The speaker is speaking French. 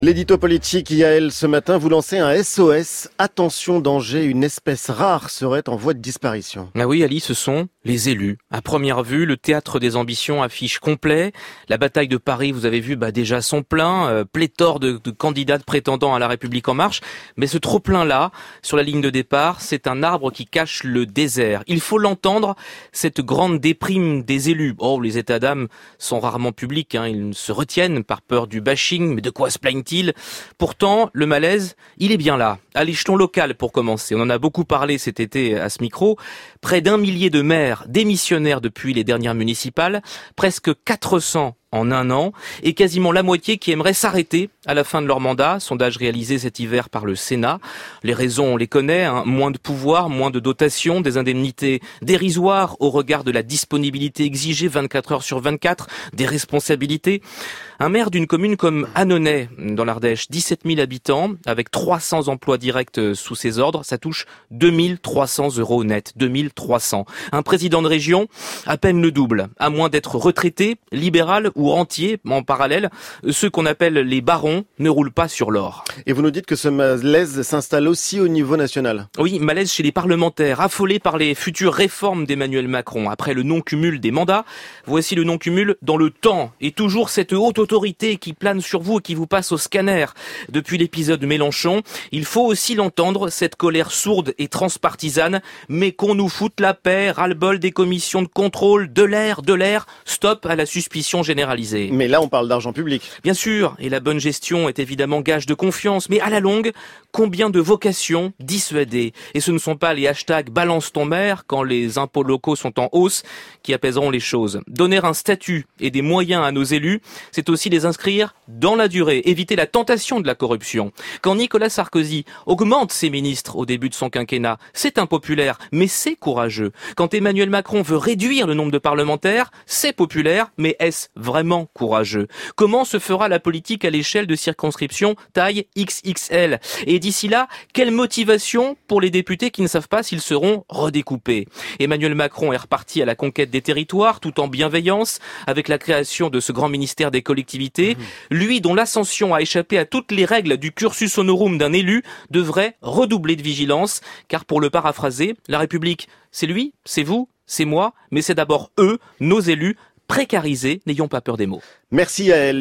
L'édito politique, Yael, ce matin, vous lancez un SOS. Attention, danger, une espèce rare serait en voie de disparition. Ah oui, Ali, ce sont les élus. À première vue, le théâtre des ambitions affiche complet. La bataille de Paris, vous avez vu, déjà son plein, pléthore de candidates prétendant à la République en marche. Mais ce trop-plein-là, sur la ligne de départ, c'est un arbre qui cache le désert. Il faut l'entendre, cette grande déprime des élus. Oh, les états d'âme sont rarement publics, ils se retiennent par peur du bashing, mais de quoi se plaignent-ils ? Pourtant, le malaise, il est bien là. À l'échelon local, pour commencer. On en a beaucoup parlé cet été à ce micro. Près d'1 millier de maires démissionnaires depuis les dernières municipales, presque 400 en un an, et quasiment la moitié qui aimerait s'arrêter à la fin de leur mandat. Sondage réalisé cet hiver par le Sénat. Les raisons, on les connaît, moins de pouvoir, moins de dotation, des indemnités dérisoires au regard de la disponibilité exigée 24 heures sur 24, des responsabilités. Un maire d'une commune comme Annonay, dans l'Ardèche, 17 000 habitants, avec 300 emplois directs sous ses ordres, ça touche 2 300 € net, 2 300. Un président de région, à peine le double, à moins d'être retraité, libéral ou rentier en parallèle. Ceux qu'on appelle les barons ne roulent pas sur l'or. Et vous nous dites que ce malaise s'installe aussi au niveau national. Oui, malaise chez les parlementaires, affolés par les futures réformes d'Emmanuel Macron. Après le non-cumul des mandats, voici le non-cumul dans le temps. Et toujours cette haute autorité qui plane sur vous et qui vous passe au scanner. Depuis l'épisode Mélenchon, il faut aussi l'entendre, cette colère sourde et transpartisane. Mais qu'on nous foute la paix, ras-le-bol des commissions de contrôle, de l'air, stop à la suspicion généralisée. Mais là, on parle d'argent public. Bien sûr, et la bonne gestion est évidemment gage de confiance, mais à la longue, combien de vocations dissuader ? Et ce ne sont pas les hashtags balance ton maire quand les impôts locaux sont en hausse qui apaiseront les choses. Donner un statut et des moyens à nos élus, c'est aussi les inscrire dans la durée, éviter la tentation de la corruption. Quand Nicolas Sarkozy augmente ses ministres au début de son quinquennat, c'est impopulaire, mais c'est courageux. Quand Emmanuel Macron veut réduire le nombre de parlementaires, c'est populaire, mais est-ce vraiment courageux? Comment se fera la politique à l'échelle de circonscriptions taille XXL? Et d'ici là, quelle motivation pour les députés qui ne savent pas s'ils seront redécoupés? Emmanuel Macron est reparti à la conquête des territoires, tout en bienveillance, avec la création de ce grand ministère des collectivités. Lui, dont l'ascension a échappé à toutes les règles du cursus honorum d'un élu, devrait redoubler de vigilance, car pour le paraphraser, la République, c'est lui, c'est vous, c'est moi, mais c'est d'abord eux, nos élus, précarisés, n'ayons pas peur des mots. Merci Yael.